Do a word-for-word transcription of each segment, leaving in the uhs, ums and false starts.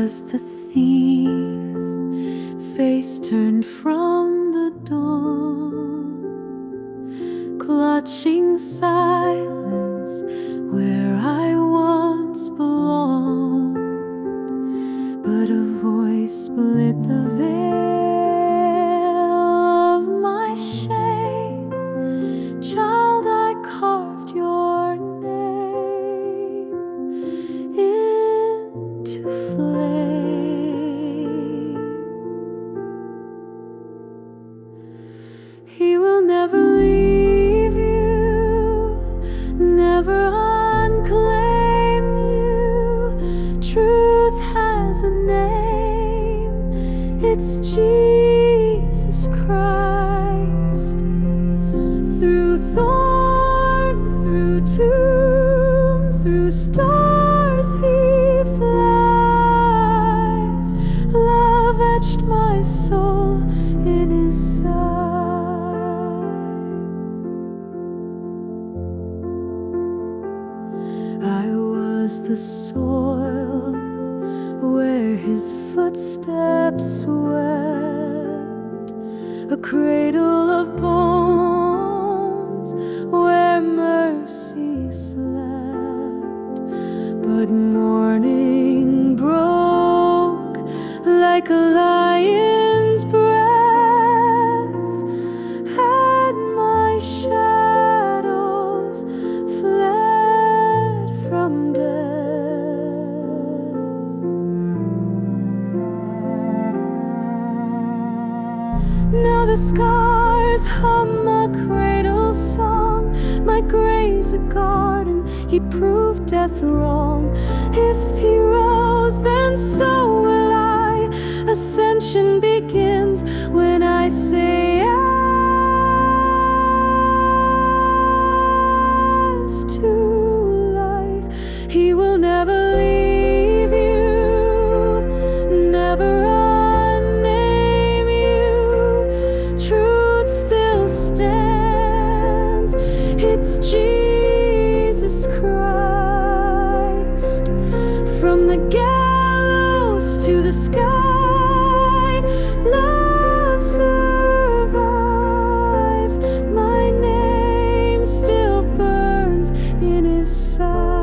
was the thief, face turned from the dawn, clutching silence where I once belonged. But a voice split the veil of my shame. Child, I carved your name into flame. He will never leave you, never unclaim you. Truth has a name, it's Jesus Christ. Through thorn, through tomb, through stars he flies. Love etched my soul in his side. I was the soil where his footsteps swept, a cradle of bones where mercy slept. But morning broke like a lion's breath, and my shadows fled from death. Now the scars hum a cradle song. My gray's a garden, he proved death wrong. If he rose, then so will I. Ascension begins when I say yes to life. He will never leave you, never unname you. Truth still stands, it's Jesus Christ. From the gallows to the sky, love survives. My name still burns in his side.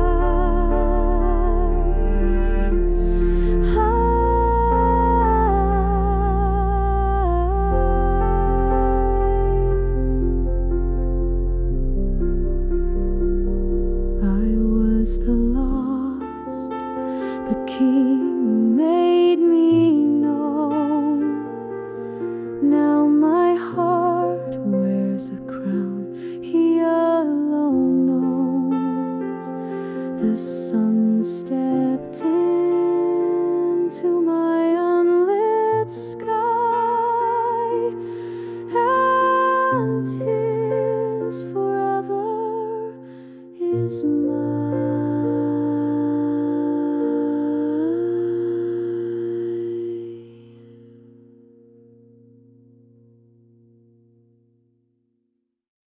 I was the lost, but King made me known. Now my heart wears a crown he alone knows. The sun stepped into my unlit sky, and his forever is mine.